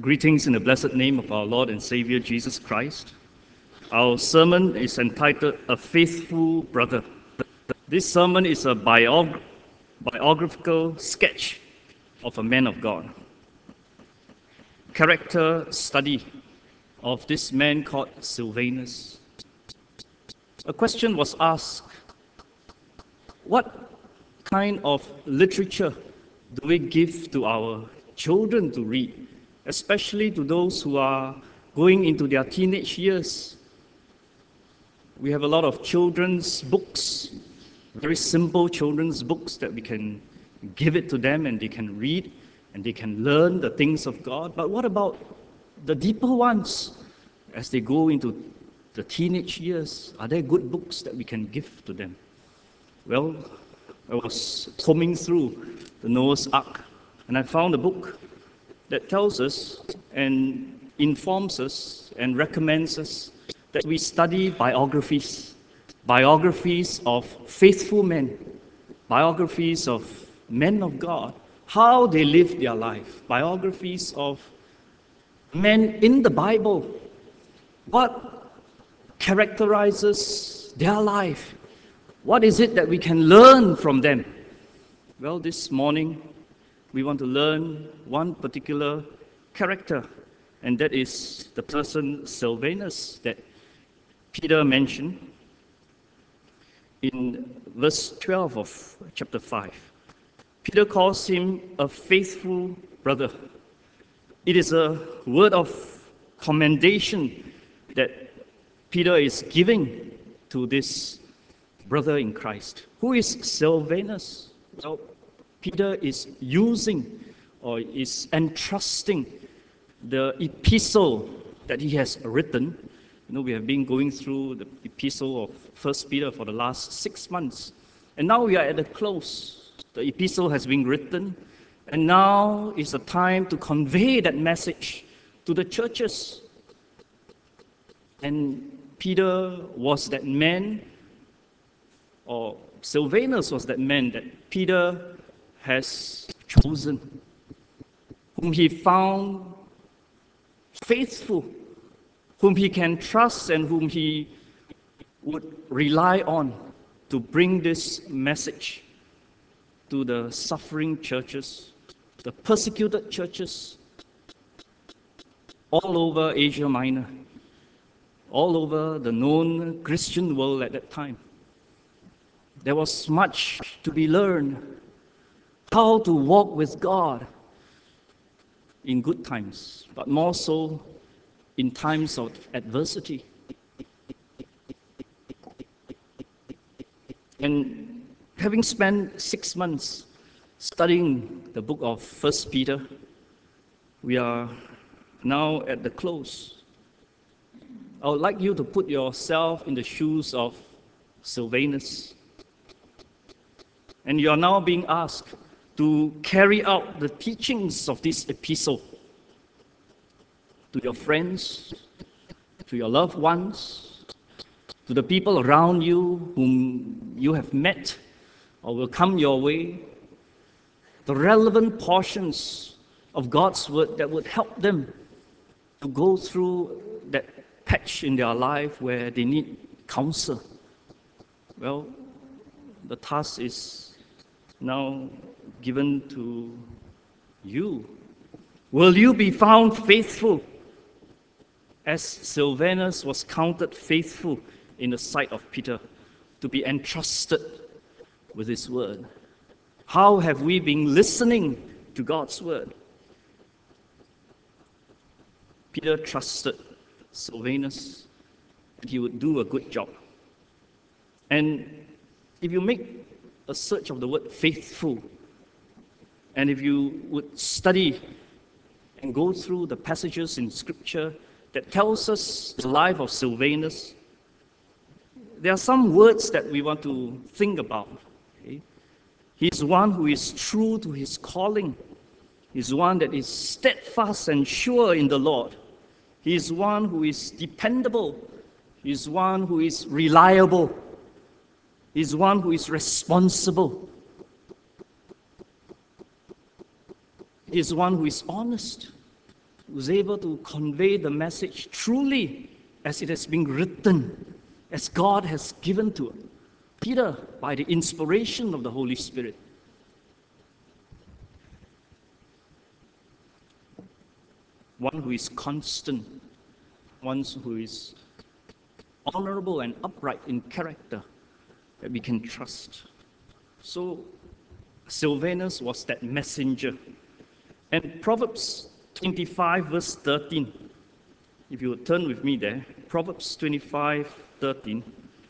Greetings in the blessed name of our Lord and Savior Jesus Christ. Our sermon is entitled A Faithful Brother. This sermon is a biographical sketch of a man of God. Character study of this man called Silvanus. A question was asked, what kind of literature do we give to our children to read, especially to those who are going into their teenage years? We have a lot of children's books, very simple children's books that we can give it to them and they can read and they can learn the things of God. But what about the deeper ones as they go into the teenage years? Are there good books that we can give to them? Well, I was combing through the Noah's Ark and I found a book that tells us and informs us and recommends us that we study biographies of faithful men, biographies of men of God, how they lived their life, biographies of men in the Bible, what characterizes their life, what is it that we can learn from them. Well, this morning we want to learn one particular character, and that is the person Silvanus that Peter mentioned in verse 12 of chapter 5. Peter calls him a faithful brother. It is a word of commendation that Peter is giving to this brother in Christ. Who is Silvanus? Well, Peter is using or is entrusting the epistle that he has written. You know, we have been going through the epistle of 1 Peter for the last 6 months. And now we are at the close. The epistle has been written. And now is the time to convey that message to the churches. And Peter was that man, or Silvanus was that man that Peter has chosen, whom he found faithful, whom he can trust and whom he would rely on to bring this message to the suffering churches, the persecuted churches all over Asia Minor, all over the known Christian world at that time. There was much to be learned, how to walk with God in good times, but more so in times of adversity. And having spent 6 months studying the book of 1 Peter, we are now at the close. I would like you to put yourself in the shoes of Silvanus. And you are now being asked to carry out the teachings of this epistle to your friends, to your loved ones, to the people around you whom you have met or will come your way, the relevant portions of God's word that would help them to go through that patch in their life where they need counsel. Well, the task is now given to you. Will you be found faithful as Silvanus was counted faithful in the sight of Peter to be entrusted with his word? How have we been listening to God's word? Peter trusted Silvanus that he would do a good job. And if you make a search of the word faithful, and if you would study and go through the passages in Scripture that tells us the life of Silvanus, there are some words that we want to think about. Okay? He's one who is true to his calling. He's one that is steadfast and sure in the Lord. He is one who is dependable. He is one who is reliable. He is one who is responsible. He is one who is honest. who's able to convey the message truly as it has been written, as God has given to Peter by the inspiration of the Holy Spirit. One who is constant, one who is honorable and upright in character that we can trust. So Silvanus was that messenger. And Proverbs 25 verse 13, if you would turn with me there, Proverbs 25:13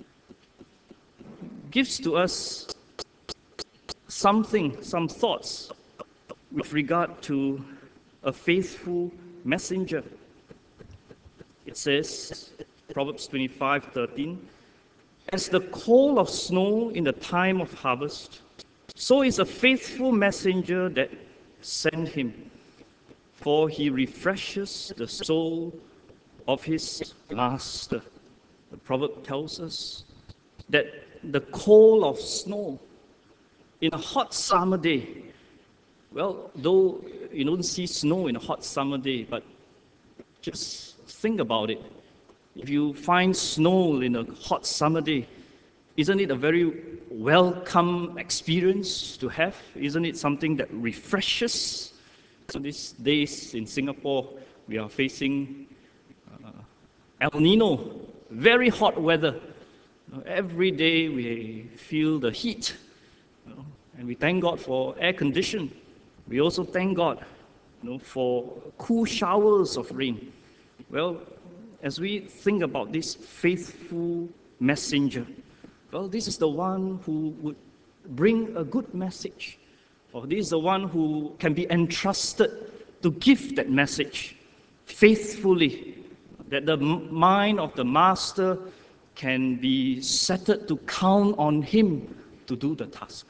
gives to us some thoughts with regard to a faithful messenger. It says, Proverbs 25:13, as the coal of snow in the time of harvest, so is a faithful messenger that sent him, for he refreshes the soul of his master. The proverb tells us that the coal of snow in a hot summer day, well, though you don't see snow in a hot summer day, but just think about it. If you find snow in a hot summer day, isn't it a very welcome experience to have? Isn't it something that refreshes? So these days in Singapore, we are facing El Nino, very hot weather. Every day we feel the heat, and we thank God for air condition. We also thank God, for cool showers of rain. Well, as we think about this faithful messenger, well, this is the one who would bring a good message, or this is the one who can be entrusted to give that message faithfully, that the mind of the master can be settled to count on him to do the task.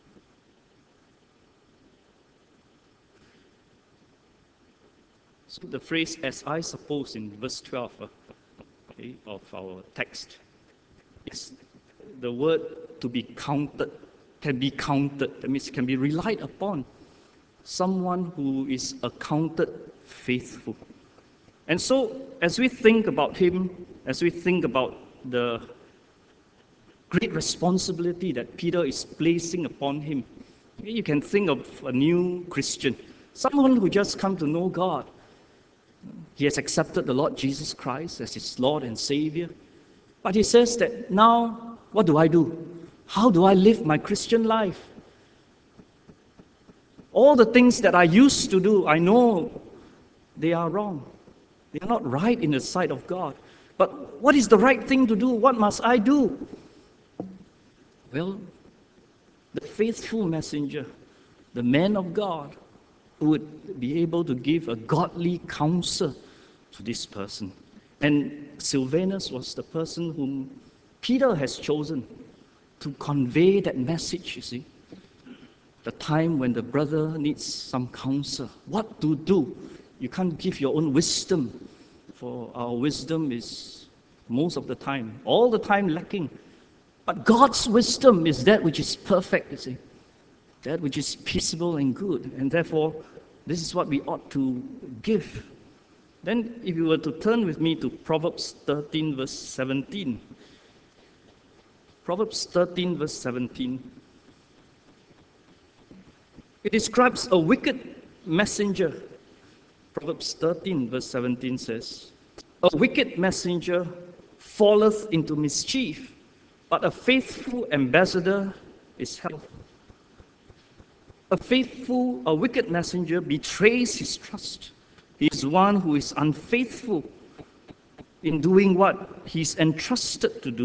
So the phrase, as I suppose, in verse 12 of our text, is the word to be counted, can be counted. That means can be relied upon. Someone who is accounted faithful. And so, as we think about him, as we think about the great responsibility that Peter is placing upon him, you can think of a new Christian, someone who just come to know God. He has accepted the Lord Jesus Christ as his Lord and Savior. But he says that now, what do I do? How do I live my Christian life? All the things that I used to do, I know they are wrong. They are not right in the sight of God. But what is the right thing to do? What must I do? Well, the faithful messenger, the man of God, would be able to give a godly counsel to this person. And Silvanus was the person whom Peter has chosen to convey that message, you see. The time when the brother needs some counsel, what to do. You can't give your own wisdom, for our wisdom is most of the time, all the time lacking. But God's wisdom is that which is perfect, you see. That which is peaceable and good. And therefore, this is what we ought to give. Then, if you were to turn with me to Proverbs 13, verse 17. Proverbs 13, verse 17. It describes a wicked messenger. Proverbs 13, verse 17 says, a wicked messenger falleth into mischief, but a faithful ambassador is health. A wicked messenger betrays his trust. He is one who is unfaithful in doing what he's entrusted to do.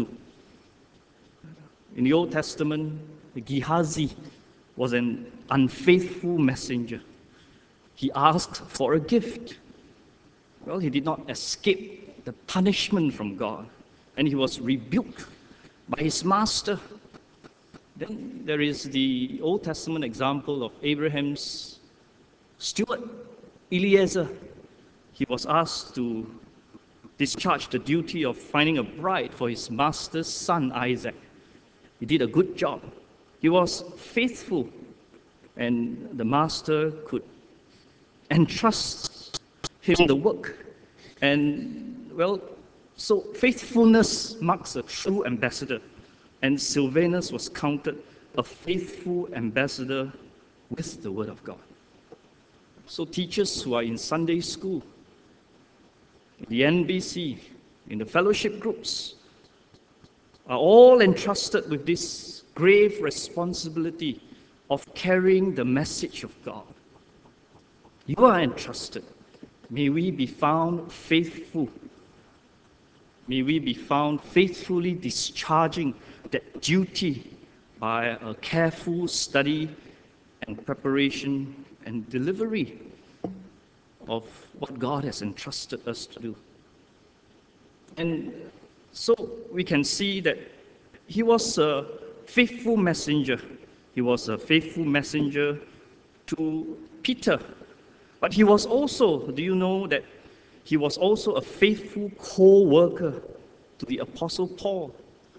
In the Old Testament, Gehazi was an unfaithful messenger. He asked for a gift. Well, he did not escape the punishment from God, and he was rebuked by his master. Then there is the Old Testament example of Abraham's steward, Eliezer. He was asked to discharge the duty of finding a bride for his master's son, Isaac. He did a good job. He was faithful, and the master could entrust him the work. And, well, so faithfulness marks a true ambassador. And Silvanus was counted a faithful ambassador with the Word of God. So teachers who are in Sunday school, in the NBC, in the fellowship groups, are all entrusted with this grave responsibility of carrying the message of God. You are entrusted. May we be found faithful. May we be found faithfully discharging that duty by a careful study and preparation and delivery of what God has entrusted us to do. And so we can see that he was a faithful messenger. He was a faithful messenger to Peter. But he was also, do you know that he was also a faithful co-worker to the Apostle Paul?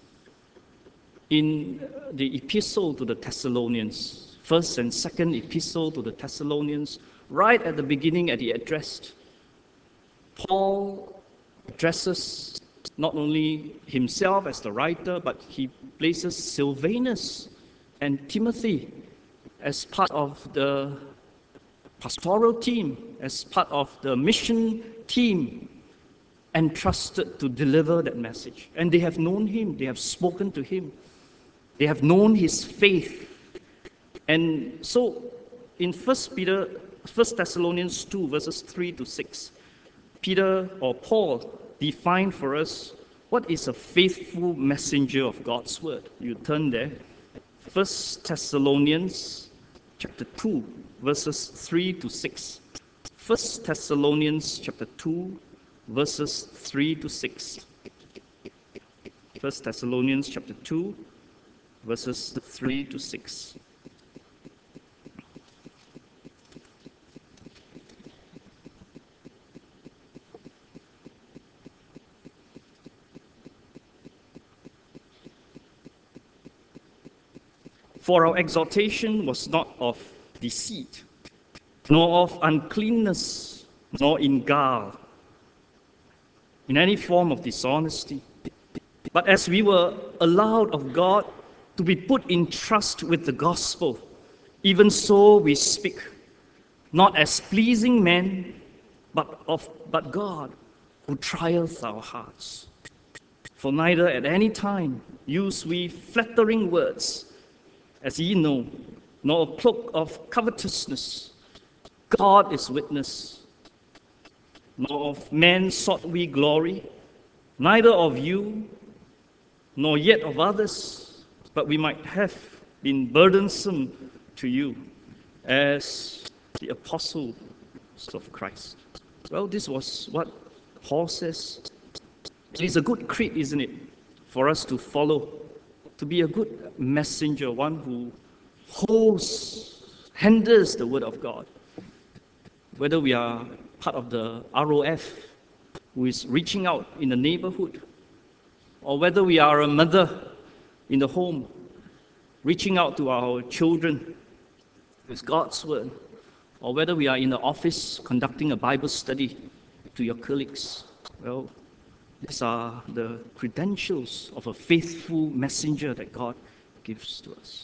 In the epistle to the Thessalonians, first and second epistle to the Thessalonians, right at the beginning at the address, Paul addresses not only himself as the writer, but he places Silvanus and Timothy as part of the pastoral team, as part of the mission team, entrusted to deliver that message. And they have known him, they have spoken to him, they have known his faith. And so in 1 Thessalonians 2, verses 3 to 6, Peter or Paul defined for us what is a faithful messenger of God's word. You turn there. 1 Thessalonians chapter 2, verses 3 to 6. 1 Thessalonians chapter 2, verses 3 to 6. 1 Thessalonians chapter 2, verses 3 to 6. For our exhortation was not of deceit, nor of uncleanness, nor in guile, in any form of dishonesty. But as we were allowed of God to be put in trust with the gospel, even so we speak, not as pleasing men, but God, who trieth our hearts. For neither at any time use we flattering words, as ye know, nor a cloak of covetousness. God is witness. Nor of men sought we glory, neither of you, nor yet of others, but we might have been burdensome to you as the apostles of Christ. Well, this was what Paul says. It is a good creed, isn't it, for us to follow, to be a good messenger, one who handles the word of God. Whether we are part of the ROF, who is reaching out in the neighborhood, or whether we are a mother in the home, reaching out to our children with God's word, or whether we are in the office conducting a Bible study to your colleagues. Well, these are the credentials of a faithful messenger that God gives to us.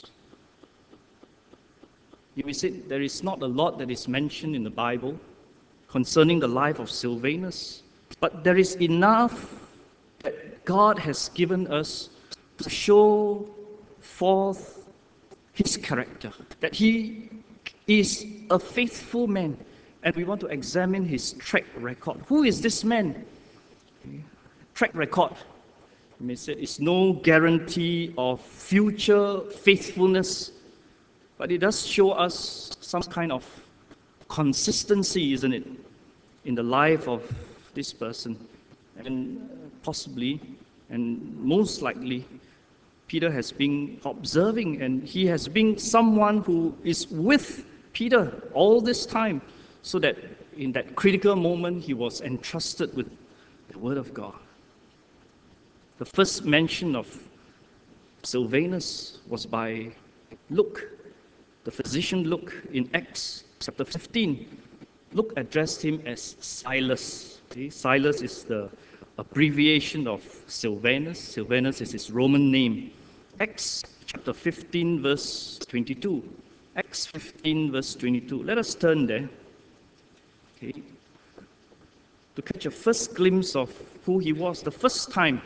You may say there is not a lot that is mentioned in the Bible concerning the life of Silvanus, but there is enough that God has given us to show forth his character, that he is a faithful man, and we want to examine his track record. Who is this man? Track record, you may say, is no guarantee of future faithfulness, but it does show us some kind of consistency, isn't it, in the life of this person. And possibly, and most likely, Peter has been observing, and he has been someone who is with Peter all this time, so that in that critical moment, he was entrusted with the Word of God. The first mention of Silvanus was by Luke, the physician Luke, in Acts chapter 15. Luke addressed him as Silas. Okay? Silas is the abbreviation of Silvanus. Silvanus is his Roman name. Acts chapter 15, verse 22. Acts 15, verse 22. Let us turn there. Okay? To catch a first glimpse of who he was, the first time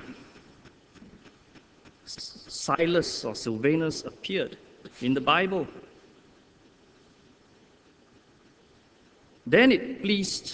Silas or Silvanus appeared in the Bible. Then pleased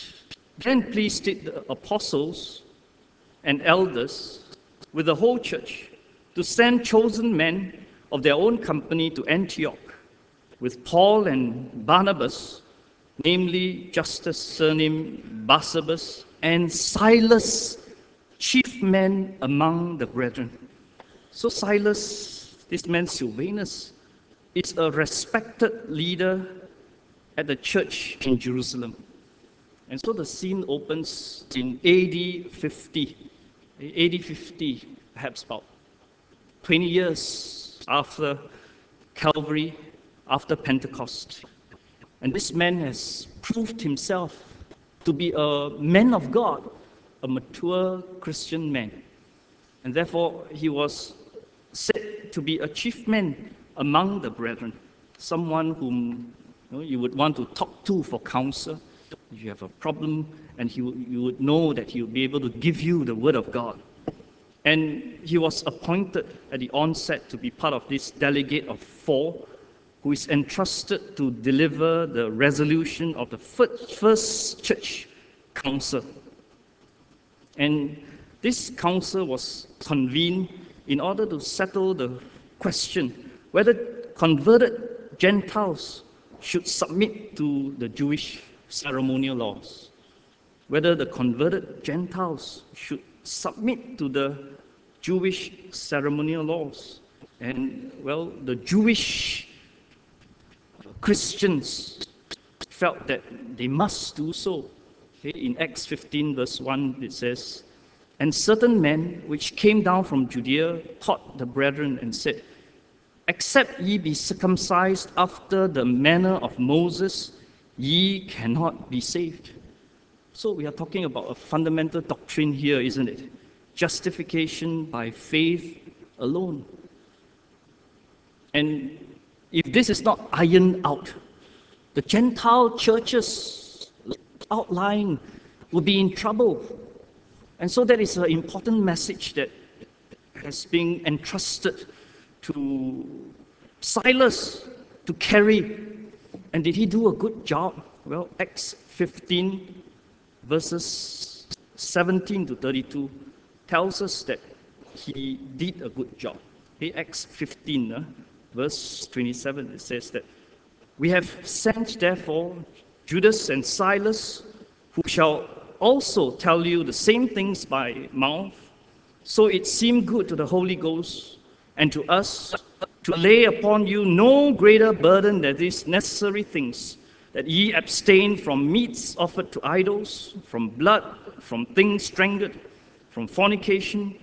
it the apostles and elders with the whole church to send chosen men of their own company to Antioch with Paul and Barnabas, namely Justus surnamed Barsabas, and Silas, chief men among the brethren. So Silas, this man Silvanus, is a respected leader at the church in Jerusalem. And so the scene opens in AD 50. AD 50, perhaps about 20 years after Calvary, after Pentecost. And this man has proved himself to be a man of God, a mature Christian man. And therefore, he was said to be a chief man among the brethren, someone whom you would want to talk to for counsel. If you have a problem, and you would know that he would be able to give you the word of God. And he was appointed at the onset to be part of this delegate of 4 who is entrusted to deliver the resolution of the first church council. And this council was convened in order to settle the question whether converted Gentiles should submit to the Jewish ceremonial laws, whether the converted Gentiles should submit to the Jewish ceremonial laws. And, well, the Jewish Christians felt that they must do so. Okay, in Acts 15, verse 1, it says, "And certain men which came down from Judea taught the brethren and said, Except ye be circumcised after the manner of Moses, ye cannot be saved." So we are talking about a fundamental doctrine here, isn't it? Justification by faith alone. And if this is not ironed out, the Gentile churches outlying will be in trouble. And so that is an important message that has been entrusted to Silas to carry. And did he do a good job? Well, Acts 15, verses 17 to 32 tells us that he did a good job. Okay, Acts 15, verse 27, it says that, "We have sent therefore Judas and Silas, who shall also tell you the same things by mouth. So it seemed good to the Holy Ghost and to us to lay upon you no greater burden than these necessary things, that ye abstain from meats offered to idols, from blood, from things strangled, from fornication,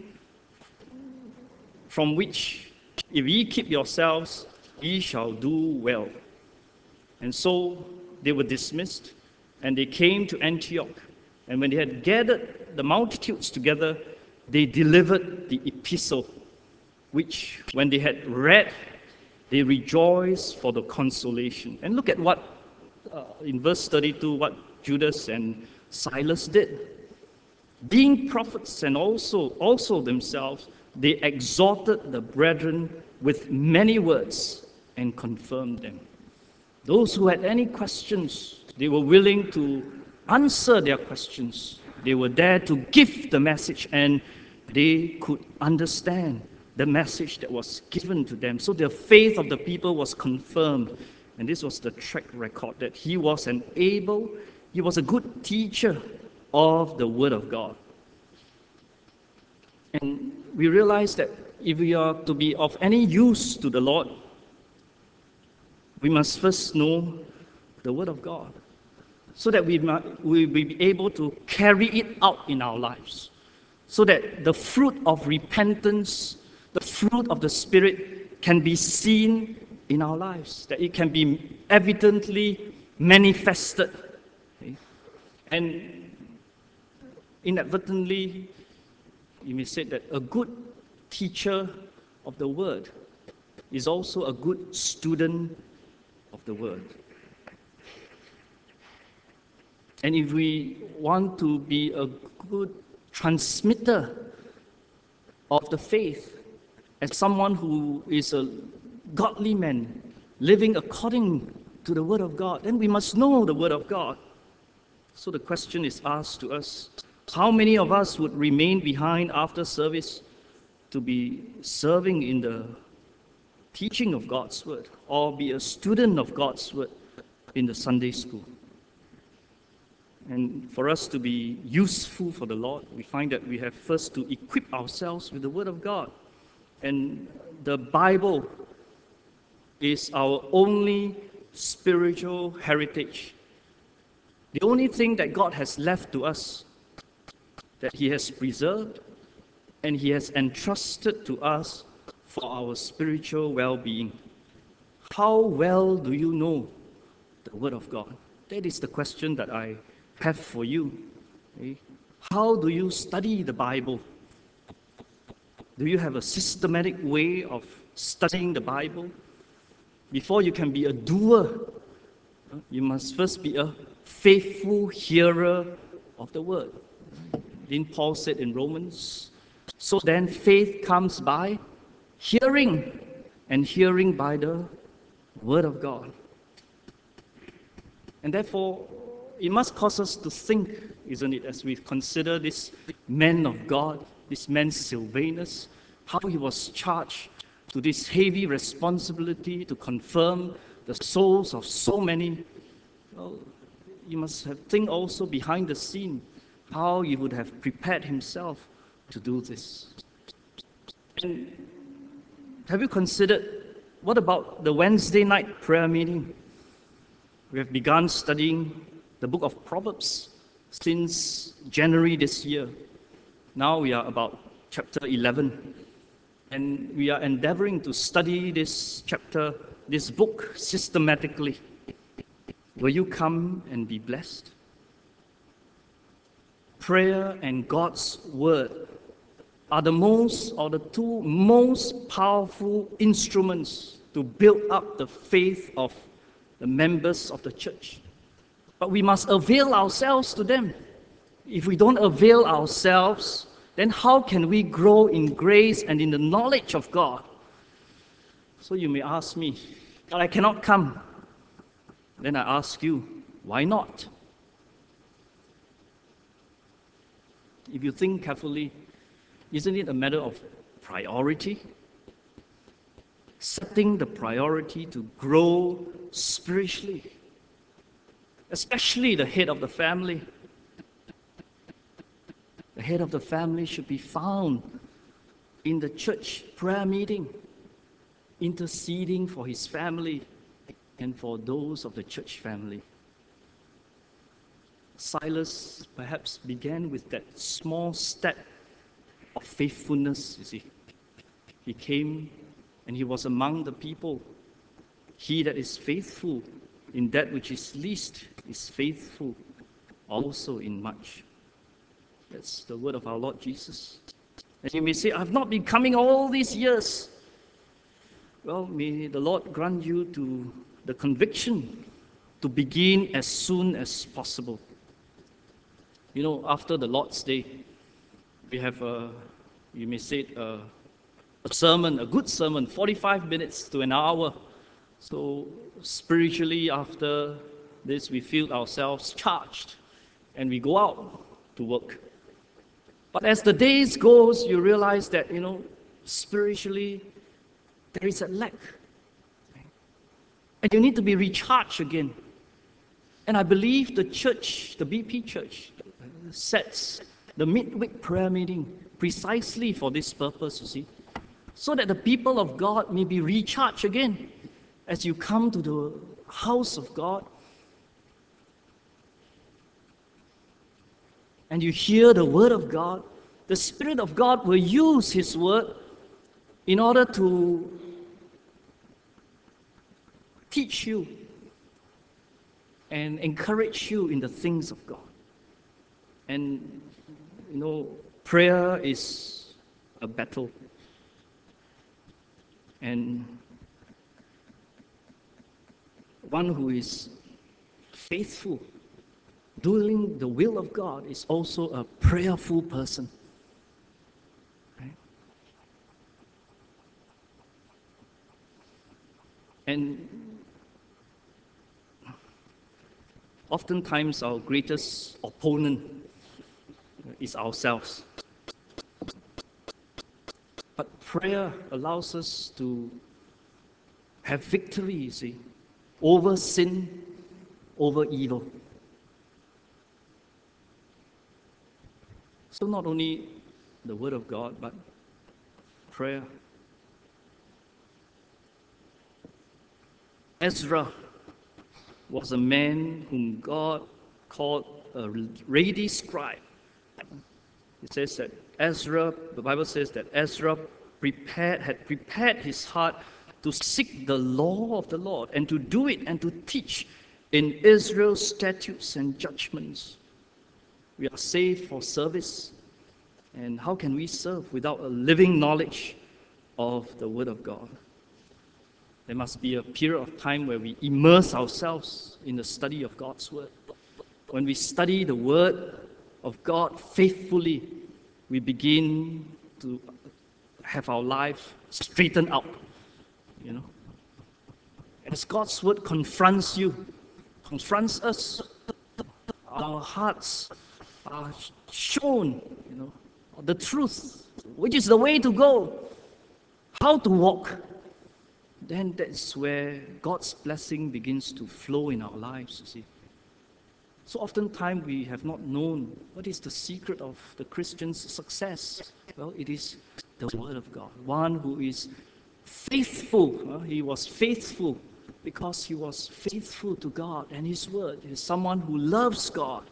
from which if ye keep yourselves, ye shall do well." And so they were dismissed, and they came to Antioch. And when they had gathered the multitudes together, they delivered the epistle, which when they had read, they rejoiced for the consolation. And look at what, in verse 32, what Judas and Silas did. Being prophets and also themselves, they exhorted the brethren with many words and confirmed them. Those who had any questions, they were willing to answer their questions. They were there to give the message, and they could understand the message that was given to them. So the faith of the people was confirmed. And this was the track record that he was a good teacher of the Word of God. And we realize that if we are to be of any use to the Lord, we must first know the Word of God, so that we will be able to carry it out in our lives, so that the fruit of repentance, the fruit of the Spirit can be seen in our lives, that it can be evidently manifested. Okay? And inadvertently, you may say that a good teacher of the Word is also a good student of the Word. And if we want to be a good transmitter of the faith, as someone who is a godly man, living according to the Word of God, then we must know the Word of God. So the question is asked to us, how many of us would remain behind after service to be serving in the teaching of God's Word, or be a student of God's Word in the Sunday school? And for us to be useful for the Lord, we find that we have first to equip ourselves with the Word of God. And the Bible is our only spiritual heritage. The only thing that God has left to us, that He has preserved and He has entrusted to us for our spiritual well-being. How well do you know the Word of God? That is the question that I have for you. Okay? How do you study the Bible? Do you have a systematic way of studying the Bible? Before you can be a doer, you must first be a faithful hearer of the Word. Didn't Paul said in Romans, so then faith comes by hearing, and hearing by the Word of God. And therefore, it must cause us to think, isn't it, as we consider this man of God, this man Silvanus, how he was charged to this heavy responsibility to confirm the souls of so many. Well, you must have think also behind the scene how he would have prepared himself to do this. And have you considered, what about the Wednesday night prayer meeting? We have begun studying the book of Proverbs since January this year. Now we are about chapter 11. And we are endeavoring to study this chapter, this book, systematically. Will you come and be blessed? Prayer and God's Word are the two most powerful instruments to build up the faith of the members of the church. But we must avail ourselves to them. If we don't avail ourselves, then how can we grow in grace and in the knowledge of God? So you may ask me, but I cannot come. Then I ask you, why not? If you think carefully, isn't it a matter of priority? Setting the priority to grow spiritually, especially the head of the family. The head of the family should be found in the church prayer meeting, interceding for his family and for those of the church family. Silas perhaps began with that small step of faithfulness, you see. He came and he was among the people. He that is faithful in that which is least is faithful also in much. That's the word of our Lord Jesus. And you may say, I've not been coming all these years. Well, may the Lord grant you to the conviction to begin as soon as possible. You know, after the Lord's Day, we have you may say a sermon, a good sermon, 45 minutes to an hour. So spiritually, after this, we feel ourselves charged and we go out to work. But as the days goes, you realize that, spiritually, there is a lack. And you need to be recharged again. And I believe the church, the BP church, sets the midweek prayer meeting precisely for this purpose, you see, so that the people of God may be recharged again as you come to the house of God and you hear the word of God. The Spirit of God will use His word in order to teach you and encourage you in the things of God. And, prayer is a battle. And one who is faithful, doing the will of God, is also a prayerful person. Right? And oftentimes our greatest opponent is ourselves. But prayer allows us to have victory, you see, over sin, over evil. So not only the Word of God, but prayer. Ezra was a man whom God called a ready scribe. It says that Ezra, the Bible says that Ezra had prepared his heart to seek the law of the Lord and to do it and to teach in Israel's statutes and judgments. We are saved for service. And how can we serve without a living knowledge of the Word of God? There must be a period of time where we immerse ourselves in the study of God's Word. When we study the Word of God faithfully, we begin to have our life straightened out. As God's Word confronts us, our hearts are shown, the truth, which is the way to go, how to walk. Then that's where God's blessing begins to flow in our lives, you see. So oftentimes we have not known what is the secret of the Christian's success. Well, it is the Word of God. One who is faithful. He was faithful because he was faithful to God and His Word. He is someone who loves God.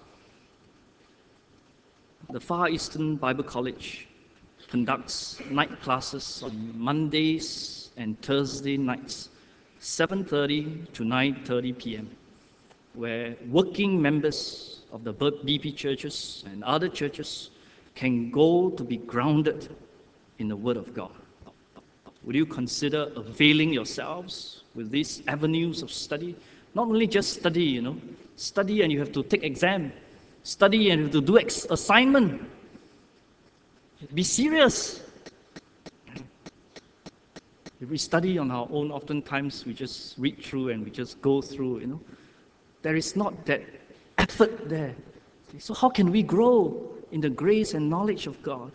The Far Eastern Bible College conducts night classes on Mondays and Thursday nights, 7:30 to 9:30 p.m., where working members of the BP churches and other churches can go to be grounded in the Word of God. Would you consider availing yourselves with these avenues of study? Not only just study, study and you have to take exam, study and you have to do assignment. Be serious. If we study on our own, oftentimes we just read through and we just go through, There is not that effort there. So how can we grow in the grace and knowledge of God?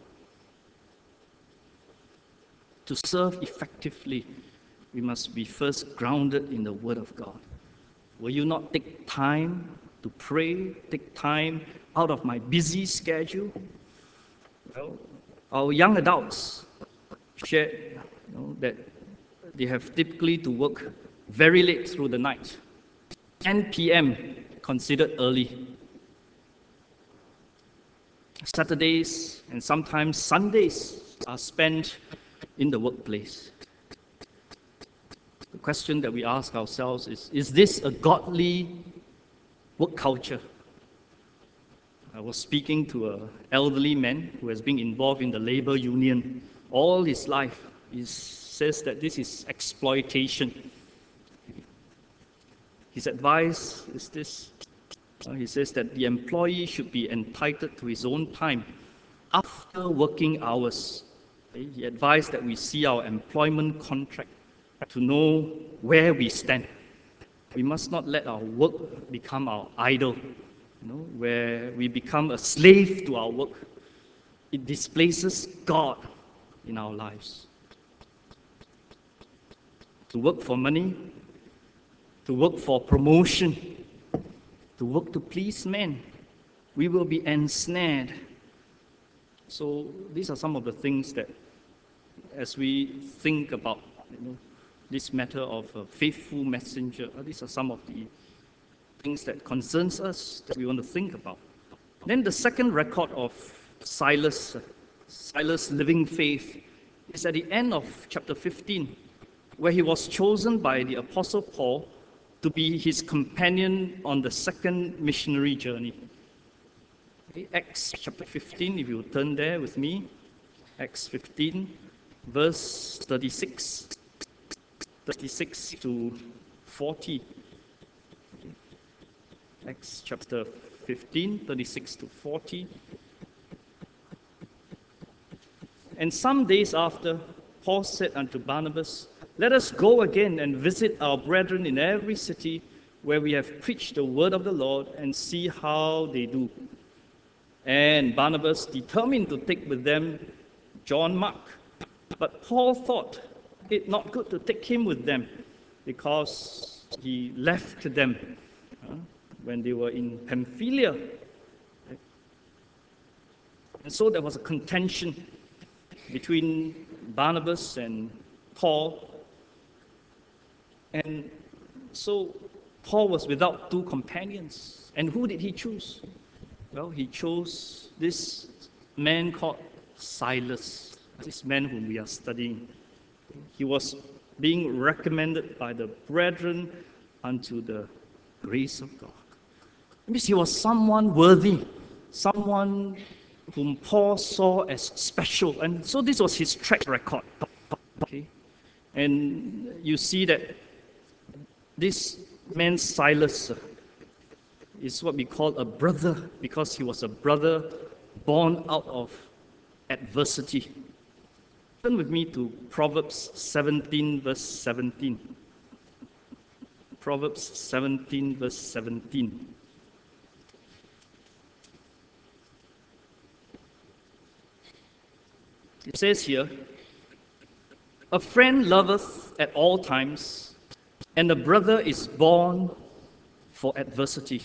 To serve effectively, we must be first grounded in the Word of God. Will you not take time to pray, take time out of my busy schedule? Well, our young adults shared that they have typically to work very late through the night. 10 p.m. considered early. Saturdays and sometimes Sundays are spent in the workplace. The question that we ask ourselves is this a godly work culture? I was speaking to an elderly man who has been involved in the labor union all his life. He says that this is exploitation. His advice is this. He says that the employee should be entitled to his own time after working hours. He advised that we see our employment contract to know where we stand. We must not let our work become our idol, where we become a slave to our work. It displaces God in our lives. To work for money, to work for promotion, to work to please men, we will be ensnared. So these are some of the things that, as we think about this matter of a faithful messenger, these are some of the things that concerns us that we want to think about. Then the second record of Silas' living faith is at the end of chapter 15, where he was chosen by the Apostle Paul to be his companion on the second missionary journey. Acts chapter 15, if you turn there with me. Acts 15, verse 36 to 40. Acts chapter 15, 36 to 40. And some days after, Paul said unto Barnabas, Let us go again and visit our brethren in every city where we have preached the word of the Lord, and see how they do. And Barnabas determined to take with them John Mark. But Paul thought it not good to take him with them, because he left them when they were in Pamphylia. And so there was a contention between Barnabas and Paul. And so Paul was without two companions. And who did he choose? Well, he chose this man called Silas, this man whom we are studying. He was being recommended by the brethren unto the grace of God. It means he was someone worthy, someone whom Paul saw as special. And so this was his track record. Okay? And you see that this man Silas is what we call a brother, because he was a brother born out of adversity. Turn with me to Proverbs 17, verse 17. Proverbs 17, verse 17. It says here, A friend loveth at all times, and a brother is born for adversity.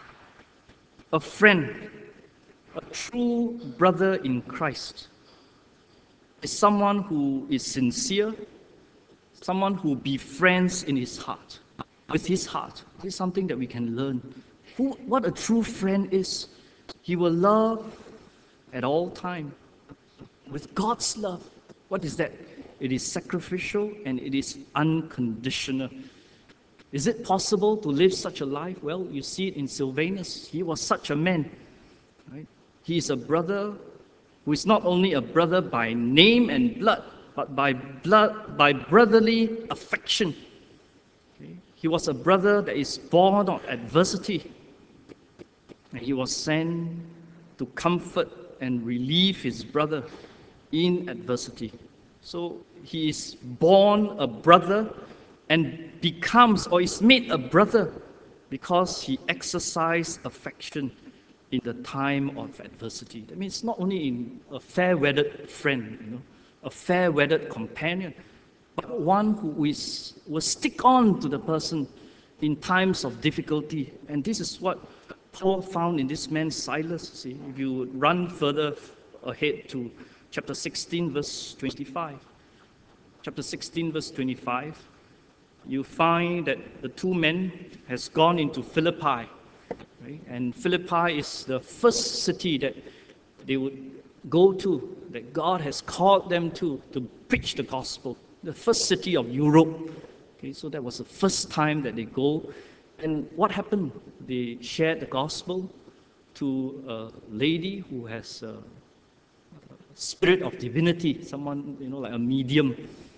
A friend, a true brother in Christ, is someone who is sincere, someone who befriends in his heart, with his heart. This is something that we can learn. What a true friend is. He will love at all time with God's love. What is that? It is sacrificial and it is unconditional. Is it possible to live such a life? Well, you see it in Silvanus. He was such a man. Right? He is a brother who is not only a brother by name and blood, but by brotherly affection. Okay? He was a brother that is born of adversity. And he was sent to comfort and relieve his brother in adversity. So he is born a brother and becomes or is made a brother because he exercised affection in the time of adversity. That means not only in a fair-weathered friend, a fair-weathered companion, but one who will stick on to the person in times of difficulty. And this is what Paul found in this man Silas. See, if you run further ahead to chapter 16, verse 25. Chapter 16, verse 25, you find that the two men has gone into Philippi. Right? And Philippi is the first city that they would go to, that God has called them to preach the gospel. The first city of Europe. Okay, so that was the first time that they go. And what happened? They shared the gospel to a lady who has a spirit of divinity, someone, like a medium.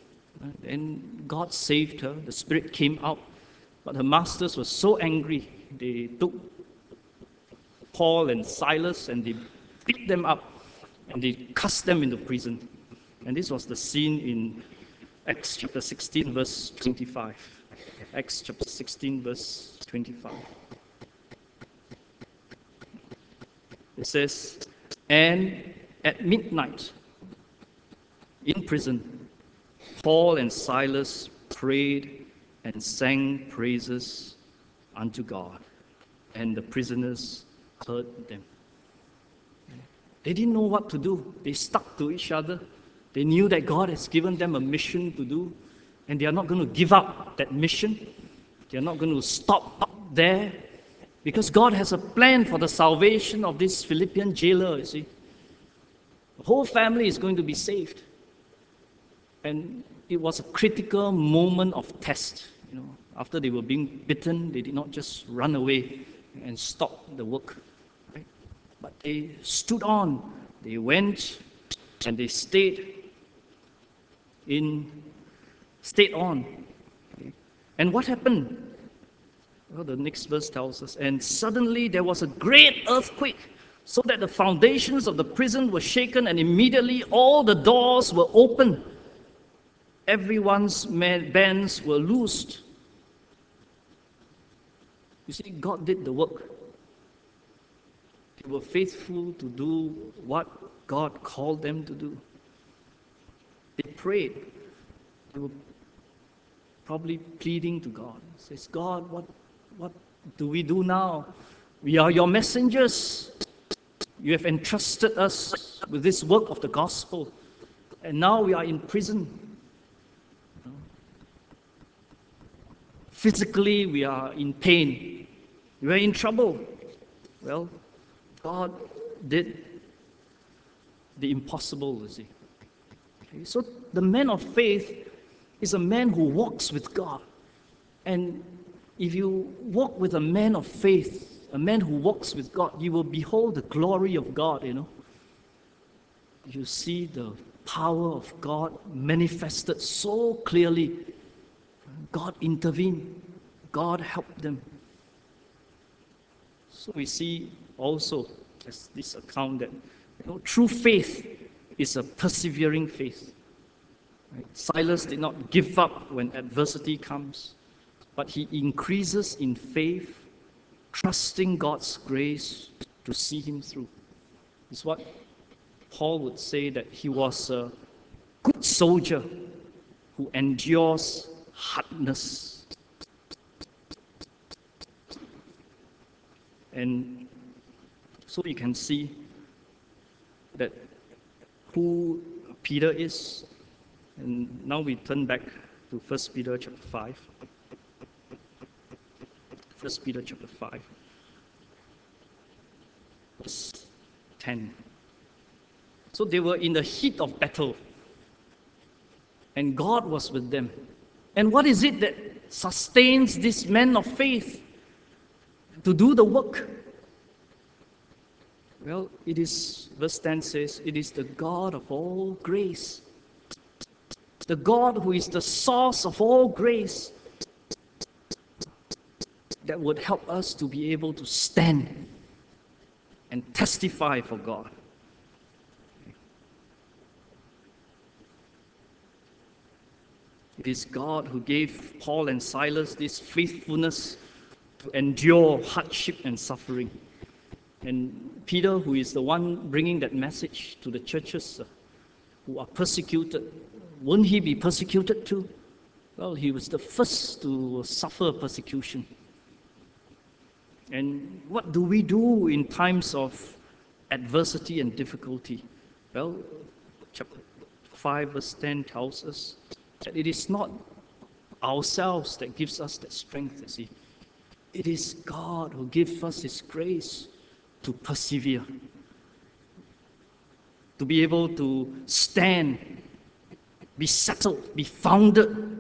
And God saved her. The spirit came out. But her masters were so angry. They took Paul and Silas and they beat them up and they cast them into prison. And this was the scene in Acts chapter 16, verse 25. Acts chapter 16, verse 25. It says, And at midnight, in prison, Paul and Silas prayed and sang praises unto God, and the prisoners heard them. They didn't know what to do. They stuck to each other. They knew that God has given them a mission to do, and they are not going to give up that mission. They are not going to stop up there, because God has a plan for the salvation of this Philippian jailer, you see. The whole family is going to be saved. And it was a critical moment of test. After they were being bitten, they did not just run away and stop the work. Right? But they stood on. They went and they stayed on. And what happened? Well, the next verse tells us, and suddenly there was a great earthquake, so that the foundations of the prison were shaken, and immediately all the doors were opened. Everyone's bands were loosed. You see, God did the work. They were faithful to do what God called them to do. They prayed. They were probably pleading to God. Says, God, what do we do now? We are your messengers. You have entrusted us with this work of the gospel. And now we are in prison. Physically, we are in pain. We are in trouble. Well, God did the impossible, you see. Okay, so the man of faith is a man who walks with God. And if you walk with a man of faith, a man who walks with God, you will behold the glory of God, you know. You see the power of God manifested so clearly. God intervened. God helped them. So we see also as this account that true faith is a persevering faith. Right? Silas did not give up when adversity comes, but he increases in faith, trusting God's grace to see him through. It's what Paul would say, that he was a good soldier who endures hardness. And so you can see that who Peter is. And now we turn back to 1 Peter chapter 5. 1 Peter chapter 5, verse 10. So they were in the heat of battle, and God was with them. And what is it that sustains this man of faith to do the work? Well, it is, verse 10 says, it is the God of all grace. The God who is the source of all grace that would help us to be able to stand and testify for God. It is God who gave Paul and Silas this faithfulness to endure hardship and suffering. And Peter, who is the one bringing that message to the churches who are persecuted, won't he be persecuted too? Well, he was the first to suffer persecution. And what do we do in times of adversity and difficulty? Well, chapter 5 verse 10 tells us that it is not ourselves that gives us that strength, you see. It is God who gives us His grace to persevere, to be able to stand, be settled, be founded.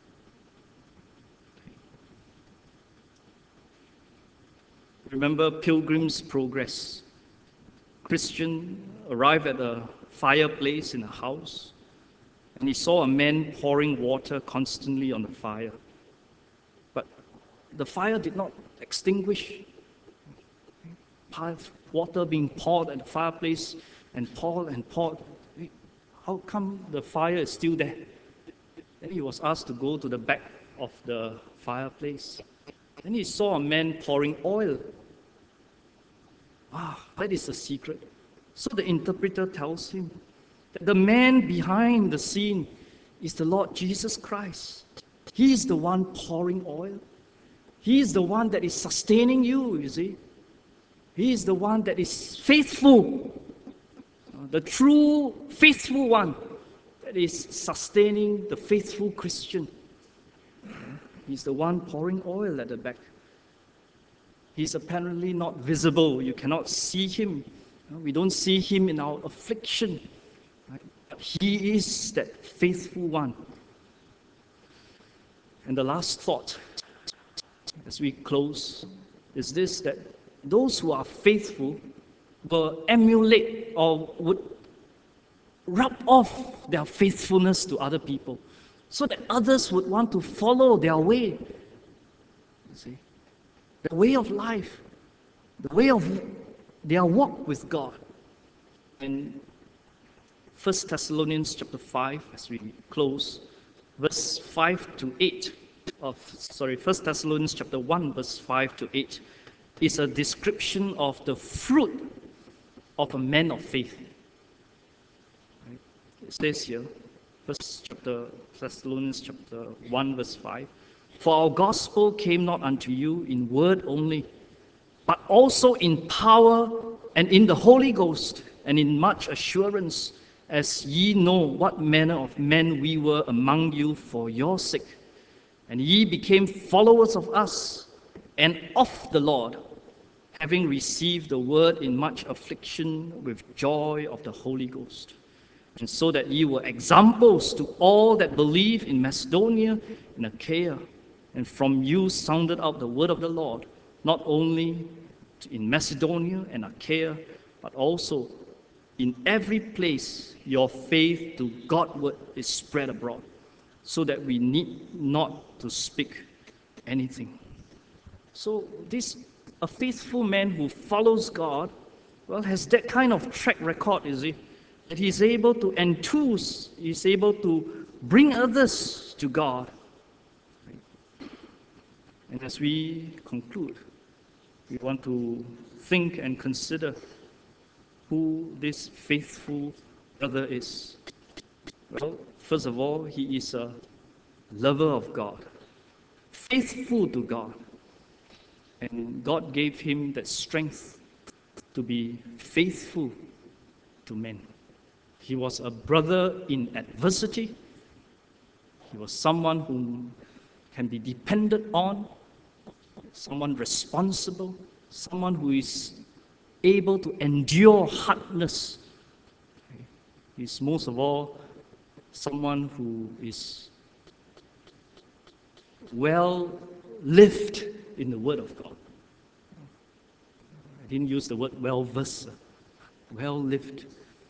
Remember Pilgrim's Progress. Christian arrived at a fireplace in a house, and he saw a man pouring water constantly on the fire. But the fire did not extinguish. Water being poured at the fireplace and poured. How come the fire is still there? Then he was asked to go to the back of the fireplace. Then he saw a man pouring oil. That is the secret. So the interpreter tells him that the man behind the scene is the Lord Jesus Christ. He is the one pouring oil. He is the one that is sustaining you see. He is the one that is faithful. The true faithful one that is sustaining the faithful Christian. He's the one pouring oil at the back. He's apparently not visible. You cannot see him. We don't see him in our affliction. But he is that faithful one. And the last thought, as we close, is this, that those who are faithful will emulate or would rub off their faithfulness to other people so that others would want to follow their way. You see? The way of life, the way of their walk with God. In 1 Thessalonians chapter 5, as we close, verse 5 to 8 1 Thessalonians chapter 1, verse 5 to 8 is a description of the fruit of a man of faith. It says here, Thessalonians chapter 1, verse 5, "For our gospel came not unto you in word only, but also in power and in the Holy Ghost, and in much assurance, as ye know what manner of men we were among you for your sake. And ye became followers of us and of the Lord, having received the word in much affliction with joy of the Holy Ghost. And so that ye were examples to all that believe in Macedonia and Achaia. And from you sounded out the word of the Lord, not only in Macedonia and Achaia, but also in every place your faith to Godward is spread abroad, so that we need not to speak anything." So a faithful man who follows God, well, has that kind of track record, you see, that he's able to enthuse, he's able to bring others to God. And as we conclude, we want to think and consider who this faithful brother is. Well, first of all, he is a lover of God, faithful to God. And God gave him that strength to be faithful to men. He was a brother in adversity. He was someone who can be depended on, someone responsible, someone who is able to endure hardness. He's most of all someone who is well lived in the Word of God. I didn't use the word well-versed, well lived.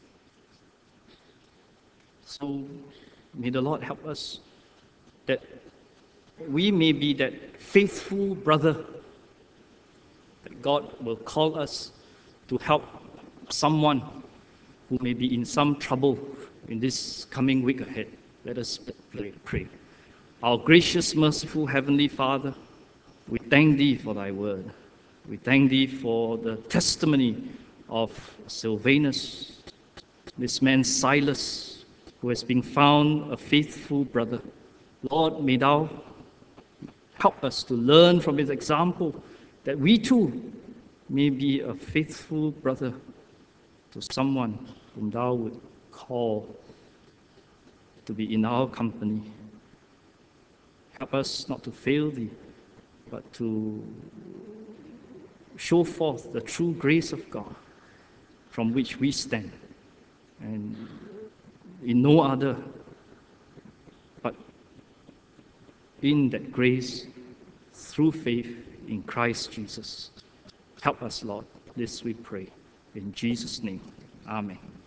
So may the Lord help us that we may be that faithful brother, that God will call us to help someone who may be in some trouble in this coming week ahead. Let us pray. Our gracious, merciful Heavenly Father, we thank Thee for Thy word. We thank Thee for the testimony of Silvanus, this man Silas, who has been found a faithful brother. Lord, may Thou help us to learn from his example, that we too may be a faithful brother to someone whom Thou would call to be in our company. Help us not to fail Thee, but to show forth the true grace of God from which we stand, and in no other but in that grace through faith in Christ Jesus. Help us, Lord. This we pray. In Jesus' name, amen.